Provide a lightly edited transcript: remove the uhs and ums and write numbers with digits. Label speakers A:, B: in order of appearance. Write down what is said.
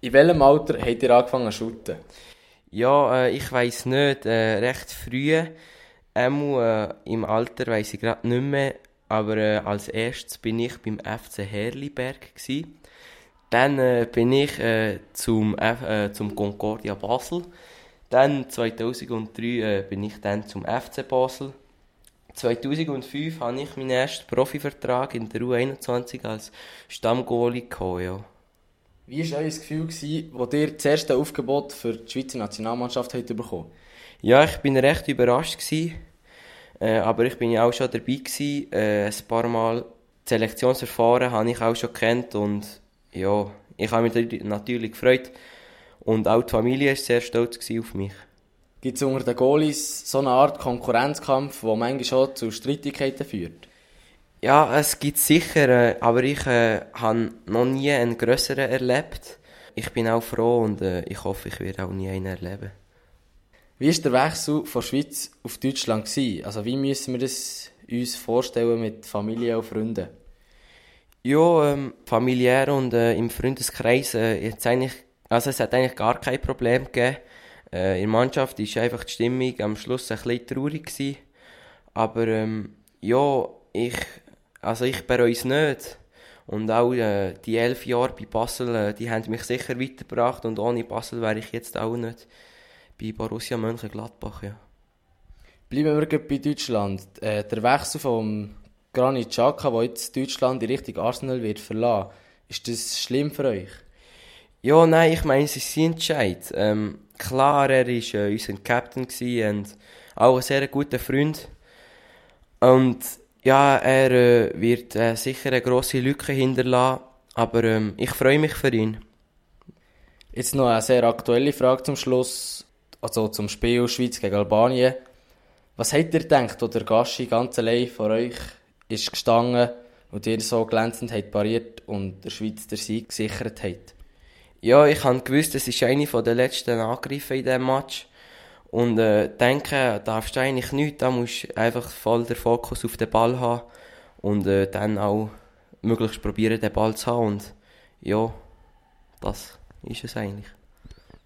A: In welchem Alter habt ihr angefangen zu shooten?
B: Ja, ich weiss nicht, recht früh. Im Alter weiss ich gerade nicht mehr. Aber als erstes bin ich beim FC Herliberg gsi. Dann bin ich zum Concordia Basel. Dann 2003 bin ich dann zum FC Basel. 2005 habe ich meinen ersten Profivertrag in der U21 als Stammgoalie gehabt, ja.
A: Wie war euer Gefühl, als ihr das erste Aufgebot für die Schweizer Nationalmannschaft habt bekommen?
B: Ja, ich bin recht überrascht gsi, aber ich bin ja auch schon dabei gsi, ein paar Mal. Das Selektionsverfahren habe ich auch schon gekannt und ja, ich habe mich natürlich gefreut und auch die Familie war sehr stolz gsi auf mich.
A: Gibt es unter den Goalies so eine Art Konkurrenzkampf, der manchmal schon zu Streitigkeiten führt?
B: Ja, es gibt sicher, aber ich habe noch nie einen grösseren erlebt. Ich bin auch froh und ich hoffe, ich werde auch nie einen erleben.
A: Wie war der Wechsel von Schweiz auf Deutschland gewesen? Also wie müssen wir das uns vorstellen mit Familie und Freunden?
B: Ja, familiär und im Freundeskreis, es hat eigentlich gar kein Problem gegeben. In der Mannschaft war einfach die Stimmung am Schluss ein bisschen traurig gewesen. Aber ja, ich bereue es nicht. Und auch die 11 Jahre bei Basel, die haben mich sicher weitergebracht. Und ohne Basel wäre ich jetzt auch nicht bei Borussia Mönchengladbach, ja.
A: Bleiben wir gerade bei Deutschland. Der Wechsel von Granit Xhaka, der jetzt Deutschland in Richtung Arsenal wird verlassen, ist das schlimm für euch?
B: Ja, nein, ich meine, es ist sein Entscheid. Klar, er war unser Captain und auch ein sehr guter Freund. Und ja, er wird sicher eine grosse Lücke hinterlassen, aber ich freue mich für ihn.
A: Jetzt noch eine sehr aktuelle Frage zum Schluss, also zum Spiel Schweiz gegen Albanien. Was habt ihr gedacht, als der Gaschi ganz allein vor euch ist gestanden und ihr so glänzend habt pariert und der Schweiz den Sieg gesichert habt?
B: Ja, ich habe gewusst, es ist eine der letzten Angriffe in diesem Match. Und denken darfst du eigentlich nichts, da musst du einfach voll den Fokus auf den Ball haben und dann auch möglichst probieren, den Ball zu haben. Und ja, das ist es eigentlich.